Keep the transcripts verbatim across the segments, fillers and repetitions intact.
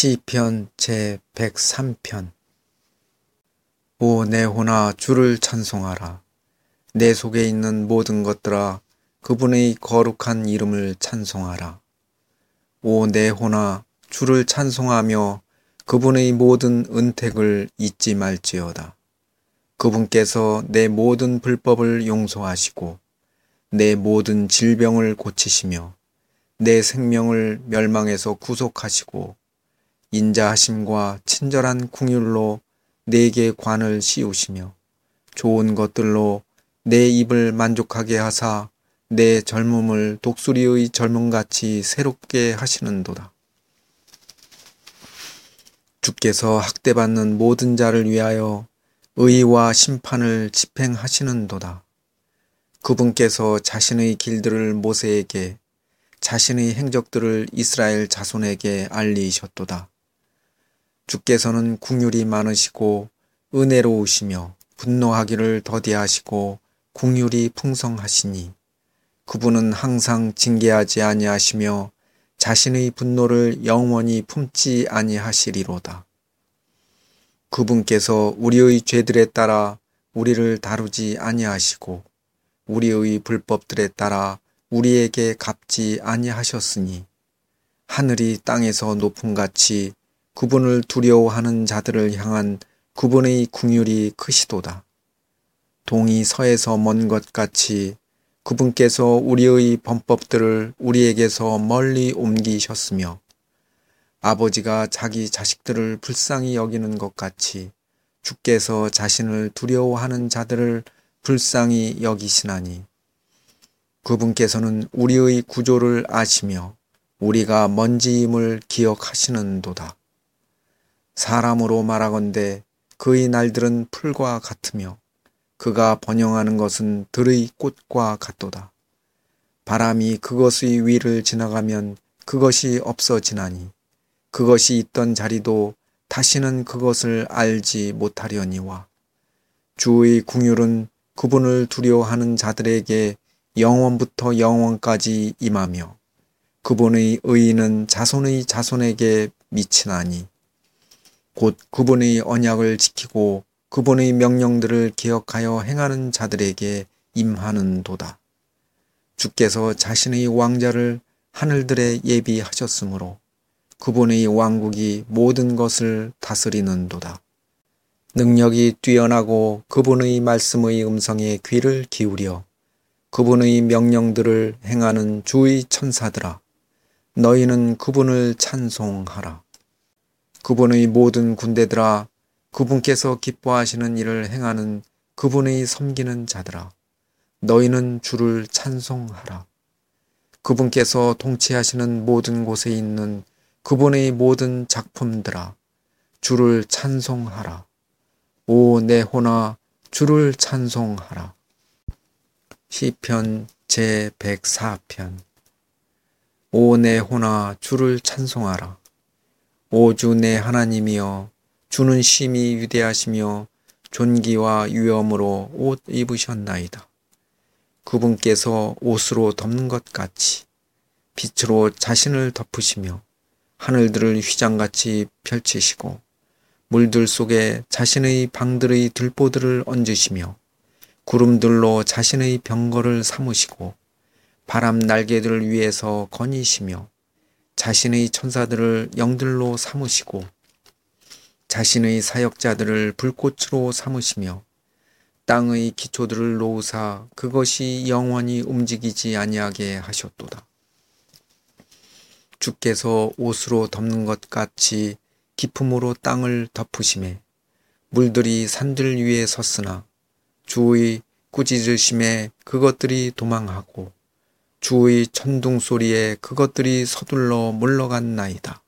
시편 제백삼 편. 오 내 혼아 주를 찬송하라. 내 속에 있는 모든 것들아 그분의 거룩한 이름을 찬송하라. 오 내 혼아 주를 찬송하며 그분의 모든 은택을 잊지 말지어다. 그분께서 내 모든 불법을 용서하시고 내 모든 질병을 고치시며 내 생명을 멸망에서 구속하시고 인자하심과 친절한 긍휼로 내게 관을 씌우시며 좋은 것들로 내 입을 만족하게 하사 내 젊음을 독수리의 젊음같이 새롭게 하시는도다. 주께서 학대받는 모든 자를 위하여 의와 심판을 집행하시는도다. 그분께서 자신의 길들을 모세에게 자신의 행적들을 이스라엘 자손에게 알리셨도다. 주께서는 긍휼이 많으시고 은혜로우시며 분노하기를 더디하시고 긍휼이 풍성하시니 그분은 항상 징계하지 아니하시며 자신의 분노를 영원히 품지 아니하시리로다. 그분께서 우리의 죄들에 따라 우리를 다루지 아니하시고 우리의 불법들에 따라 우리에게 갚지 아니하셨으니 하늘이 땅에서 높음같이 그분을 두려워하는 자들을 향한 그분의 긍휼이 크시도다. 동이 서에서 먼 것 같이 그분께서 우리의 범법들을 우리에게서 멀리 옮기셨으며 아버지가 자기 자식들을 불쌍히 여기는 것 같이 주께서 자신을 두려워하는 자들을 불쌍히 여기시나니 그분께서는 우리의 구조를 아시며 우리가 먼지임을 기억하시는도다. 사람으로 말하건대 그의 날들은 풀과 같으며 그가 번영하는 것은 들의 꽃과 같도다. 바람이 그것의 위를 지나가면 그것이 없어지나니 그것이 있던 자리도 다시는 그것을 알지 못하려니와 주의 긍휼은 그분을 두려워하는 자들에게 영원부터 영원까지 임하며 그분의 의의는 자손의 자손에게 미치나니 곧 그분의 언약을 지키고 그분의 명령들을 기억하여 행하는 자들에게 임하는도다. 주께서 자신의 왕자를 하늘들에 예비하셨으므로 그분의 왕국이 모든 것을 다스리는도다. 능력이 뛰어나고 그분의 말씀의 음성에 귀를 기울여 그분의 명령들을 행하는 주의 천사들아, 너희는 그분을 찬송하라. 그분의 모든 군대들아, 그분께서 기뻐하시는 일을 행하는 그분의 섬기는 자들아, 너희는 주를 찬송하라. 그분께서 통치하시는 모든 곳에 있는 그분의 모든 작품들아, 주를 찬송하라. 오 내 혼아 주를 찬송하라. 시편 제백사 편. 오 내 혼아 주를 찬송하라. 오 주 내 하나님이여 주는 심히 위대하시며 존귀와 위엄으로 옷 입으셨나이다. 그분께서 옷으로 덮는 것 같이 빛으로 자신을 덮으시며 하늘들을 휘장같이 펼치시고 물들 속에 자신의 방들의 들보들을 얹으시며 구름들로 자신의 병거를 삼으시고 바람 날개들 위에서 거니시며 자신의 천사들을 영들로 삼으시고 자신의 사역자들을 불꽃으로 삼으시며 땅의 기초들을 놓으사 그것이 영원히 움직이지 아니하게 하셨도다. 주께서 옷으로 덮는 것 같이 기품으로 땅을 덮으시매 물들이 산들 위에 섰으나 주의 꾸짖으심에 그것들이 도망하고 주의 천둥 소리에 그것들이 서둘러 물러갔나이다.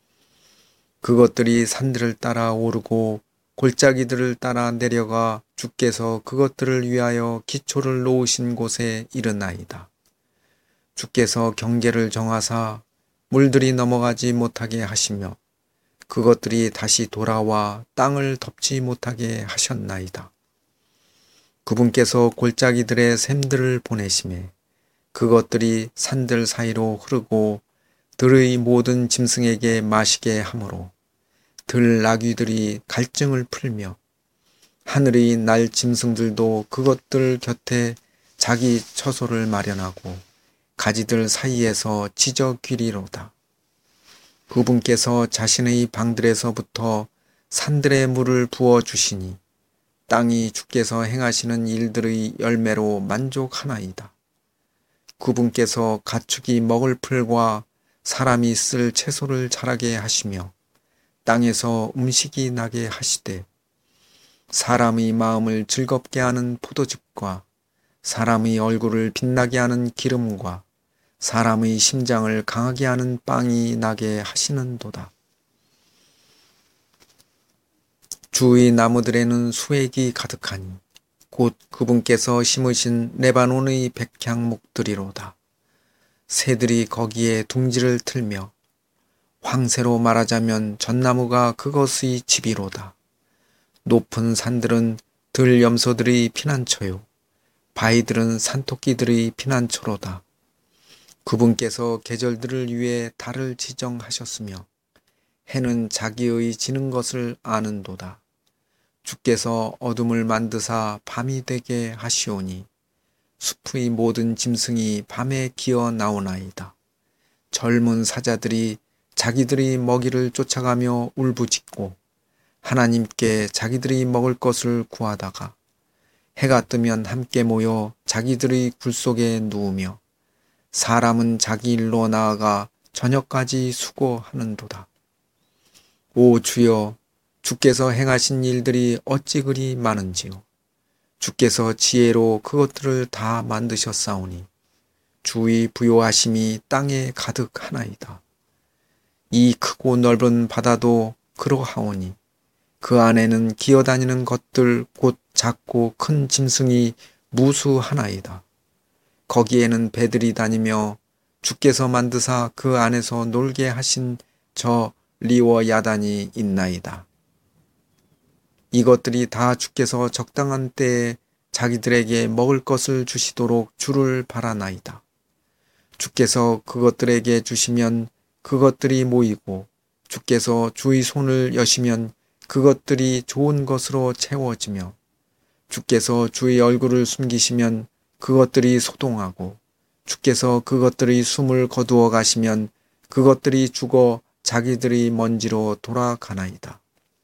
그것들이 산들을 따라 오르고 골짜기들을 따라 내려가 주께서 그것들을 위하여 기초를 놓으신 곳에 이르나이다. 주께서 경계를 정하사 물들이 넘어가지 못하게 하시며 그것들이 다시 돌아와 땅을 덮지 못하게 하셨나이다. 그분께서 골짜기들의 샘들을 보내시매 그것들이 산들 사이로 흐르고 들의 모든 짐승에게 마시게 하므로 들 나귀들이 갈증을 풀며 하늘의 날 짐승들도 그것들 곁에 자기 처소를 마련하고 가지들 사이에서 짖어 귀리로다. 그분께서 자신의 방들에서부터 산들의 물을 부어주시니 땅이 주께서 행하시는 일들의 열매로 만족하나이다. 그분께서 가축이 먹을 풀과 사람이 쓸 채소를 자라게 하시며 땅에서 음식이 나게 하시되 사람의 마음을 즐겁게 하는 포도즙과 사람의 얼굴을 빛나게 하는 기름과 사람의 심장을 강하게 하는 빵이 나게 하시는도다. 주의 나무들에는 수액이 가득하니 곧 그분께서 심으신 레바논의 백향목들이로다. 새들이 거기에 둥지를 틀며 황새로 말하자면 전나무가 그것의 집이로다. 높은 산들은 들염소들의 피난처요 바위들은 산토끼들의 피난처로다. 그분께서 계절들을 위해 달을 지정하셨으며 해는 자기의 지는 것을 아는도다. 주께서 어둠을 만드사 밤이 되게 하시오니 숲의 모든 짐승이 밤에 기어 나오나이다. 젊은 사자들이 자기들의 먹이를 쫓아가며 울부짖고 하나님께 자기들이 먹을 것을 구하다가 해가 뜨면 함께 모여 자기들의 굴 속에 누우며 사람은 자기 일로 나아가 저녁까지 수고하는도다. 오 주여, 주께서 행하신 일들이 어찌 그리 많은지요. 주께서 지혜로 그것들을 다 만드셨사오니 주의 부요하심이 땅에 가득하나이다. 이 크고 넓은 바다도 그러하오니 그 안에는 기어다니는 것들 곧 작고 큰 짐승이 무수하나이다. 거기에는 배들이 다니며 주께서 만드사 그 안에서 놀게 하신 저 리워 야단이 있나이다. 이것들이 다 주께서 적당한 때에 자기들에게 먹을 것을 주시도록 주를 바라나이다. 주께서 그것들에게 주시면 그것들이 모이고 주께서 주의 손을 여시면 그것들이 좋은 것으로 채워지며 주께서 주의 얼굴을 숨기시면 그것들이 소동하고 주께서 그것들의 숨을 거두어 가시면 그것들이 죽어 자기들의 먼지로 돌아가나이다.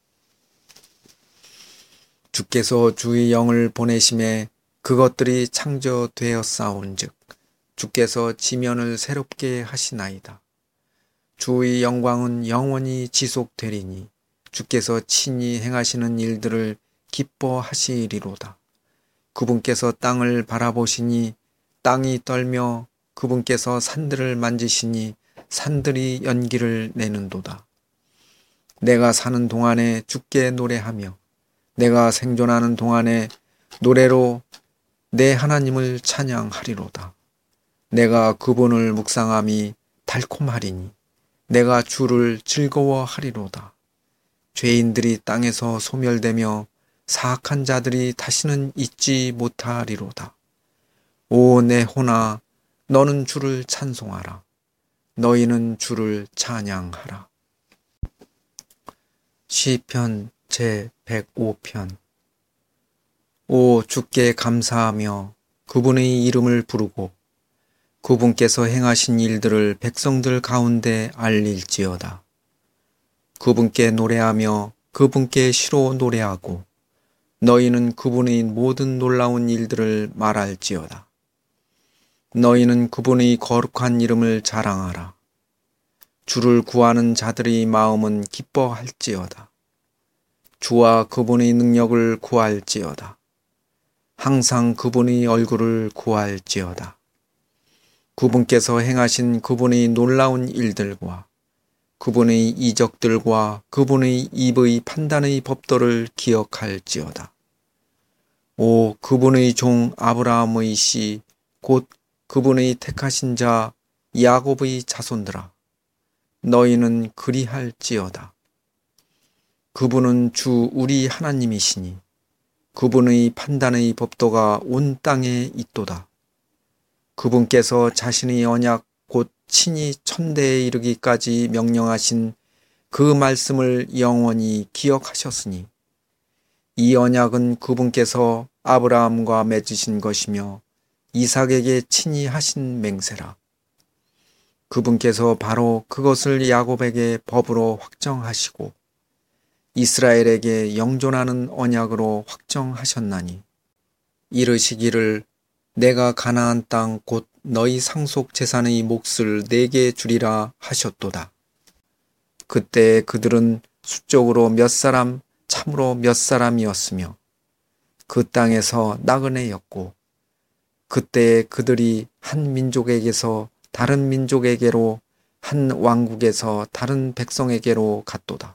주께서 주의 영을 보내심에 그것들이 창조되었사온즉 주께서 지면을 새롭게 하시나이다. 주의 영광은 영원히 지속되리니 주께서 친히 행하시는 일들을 기뻐하시리로다. 그분께서 땅을 바라보시니 땅이 떨며 그분께서 산들을 만지시니 산들이 연기를 내는도다. 내가 사는 동안에 주께 노래하며 내가 생존하는 동안에 노래로 내 하나님을 찬양하리로다. 내가 그분을 묵상함이 달콤하리니 내가 주를 즐거워하리로다. 죄인들이 땅에서 소멸되며 사악한 자들이 다시는 잊지 못하리로다. 오 내 혼아, 너는 주를 찬송하라. 너희는 주를 찬양하라. 시편 제백오 편. 오 주께 감사하며 그분의 이름을 부르고 그분께서 행하신 일들을 백성들 가운데 알릴지어다. 그분께 노래하며 그분께 시로 노래하고 너희는 그분의 모든 놀라운 일들을 말할지어다. 너희는 그분의 거룩한 이름을 자랑하라. 주를 구하는 자들의 마음은 기뻐할지어다. 주와 그분의 능력을 구할지어다. 항상 그분의 얼굴을 구할지어다. 그분께서 행하신 그분의 놀라운 일들과 그분의 이적들과 그분의 입의 판단의 법도를 기억할지어다. 오 그분의 종 아브라함의 씨 곧 그분의 택하신 자 야곱의 자손들아, 너희는 그리할지어다. 그분은 주 우리 하나님이시니 그분의 판단의 법도가 온 땅에 있도다. 그분께서 자신의 언약 곧 친히 천대에 이르기까지 명령하신 그 말씀을 영원히 기억하셨으니 이 언약은 그분께서 아브라함과 맺으신 것이며 이삭에게 친히 하신 맹세라. 그분께서 바로 그것을 야곱에게 법으로 확정하시고 이스라엘에게 영존하는 언약으로 확정하셨나니 이르시기를 내가 가나안 땅 곧 너희 상속 재산의 몫을 내게 주리라 하셨도다. 그때 그들은 수적으로 몇 사람 참으로 몇 사람이었으며 그 땅에서 나그네였고 그때에 그들이 한 민족에게서 다른 민족에게로 한 왕국에서 다른 백성에게로 갔도다.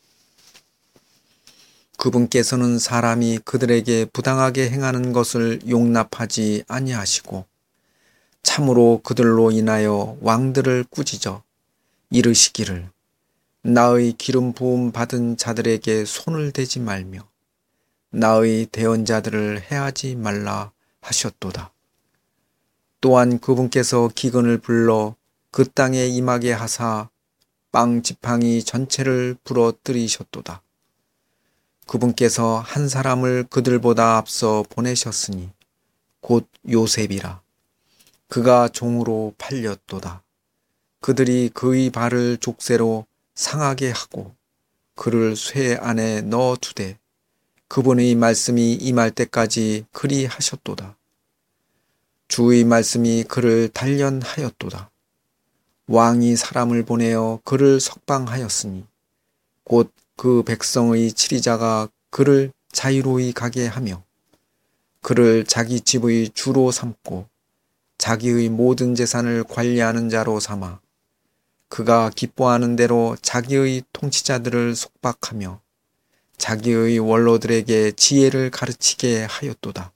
그분께서는 사람이 그들에게 부당하게 행하는 것을 용납하지 아니하시고 참으로 그들로 인하여 왕들을 꾸짖어 이르시기를 나의 기름 부음 받은 자들에게 손을 대지 말며 나의 대언자들을 해하지 말라 하셨도다. 또한 그분께서 기근을 불러 그 땅에 임하게 하사 빵 지팡이 전체를 부러뜨리셨도다. 그분께서 한 사람을 그들보다 앞서 보내셨으니 곧 요셉이라. 그가 종으로 팔렸도다. 그들이 그의 발을 족쇄로 상하게 하고 그를 쇠 안에 넣어 두되 그분의 말씀이 임할 때까지 그리 하셨도다. 주의 말씀이 그를 단련하였도다. 왕이 사람을 보내어 그를 석방하였으니 곧 그 백성의 치리자가 그를 자유로이 가게 하며 그를 자기 집의 주로 삼고 자기의 모든 재산을 관리하는 자로 삼아 그가 기뻐하는 대로 자기의 통치자들을 속박하며 자기의 원로들에게 지혜를 가르치게 하였도다.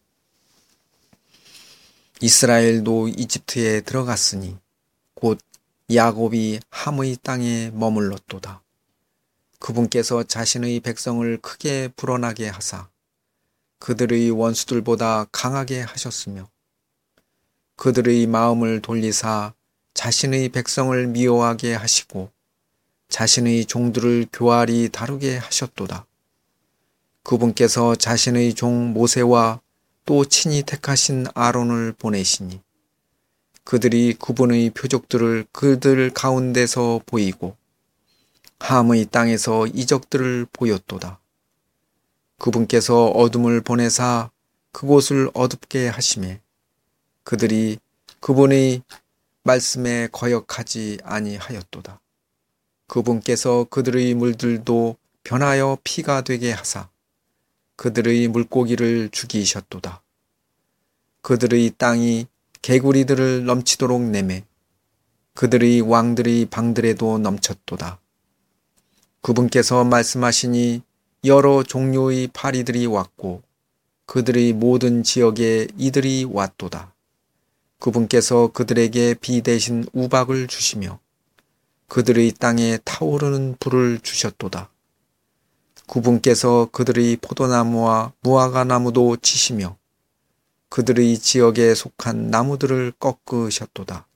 이스라엘도 이집트에 들어갔으니 곧 야곱이 함의 땅에 머물렀도다. 그분께서 자신의 백성을 크게 불어나게 하사 그들의 원수들보다 강하게 하셨으며 그들의 마음을 돌리사 자신의 백성을 미워하게 하시고 자신의 종들을 교활히 다루게 하셨도다. 그분께서 자신의 종 모세와 또 친히 택하신 아론을 보내시니 그들이 그분의 표적들을 그들 가운데서 보이고 함의 땅에서 이적들을 보였도다. 그분께서 어둠을 보내사 그곳을 어둡게 하시매 그들이 그분의 말씀에 거역하지 아니하였도다. 그분께서 그들의 물들도 변하여 피가 되게 하사 그들의 물고기를 죽이셨도다. 그들의 땅이 개구리들을 넘치도록 내매 그들의 왕들의 방들에도 넘쳤도다. 그분께서 말씀하시니 여러 종류의 파리들이 왔고 그들의 모든 지역에 이들이 왔도다. 그분께서 그들에게 비 대신 우박을 주시며 그들의 땅에 타오르는 불을 주셨도다. 그분께서 그들의 포도나무와 무화과나무도 치시며 그들의 지역에 속한 나무들을 꺾으셨도다.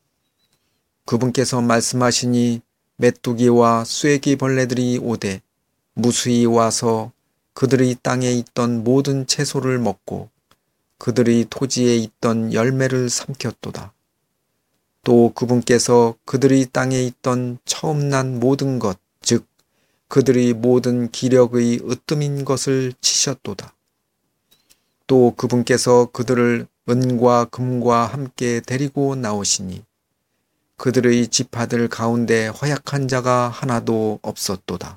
그분께서 말씀하시니 메뚜기와 쐐기 벌레들이 오되 무수히 와서 그들의 땅에 있던 모든 채소를 먹고 그들의 토지에 있던 열매를 삼켰도다. 또 그분께서 그들의 땅에 있던 처음 난 모든 것, 즉 그들의 모든 기력의 으뜸인 것을 치셨도다. 또 그분께서 그들을 은과 금과 함께 데리고 나오시니 그들의 지파들 가운데 허약한 자가 하나도 없었도다.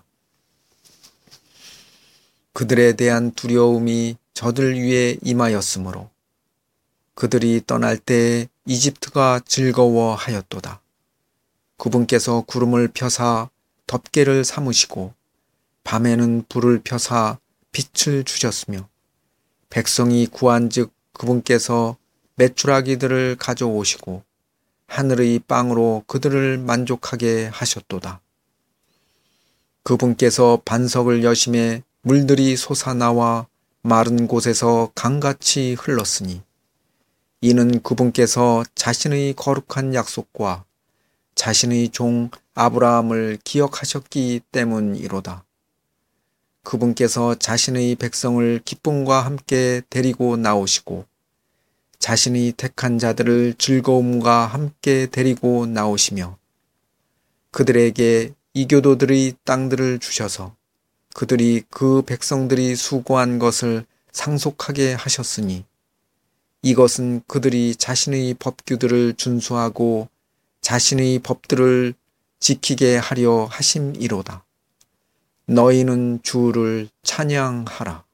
그들에 대한 두려움이 저들 위에 임하였으므로 그들이 떠날 때에 이집트가 즐거워하였도다. 그분께서 구름을 펴사 덮개를 삼으시고 밤에는 불을 펴사 빛을 주셨으며 백성이 구한즉 그분께서 메추라기들을 가져오시고 하늘의 빵으로 그들을 만족하게 하셨도다. 그분께서 반석을 여심해 물들이 솟아나와 마른 곳에서 강같이 흘렀으니 이는 그분께서 자신의 거룩한 약속과 자신의 종 아브라함을 기억하셨기 때문이로다. 그분께서 자신의 백성을 기쁨과 함께 데리고 나오시고 자신이 택한 자들을 즐거움과 함께 데리고 나오시며 그들에게 이교도들의 땅들을 주셔서 그들이 그 백성들이 수고한 것을 상속하게 하셨으니 이것은 그들이 자신의 법규들을 준수하고 자신의 법들을 지키게 하려 하심이로다. 너희는 주를 찬양하라.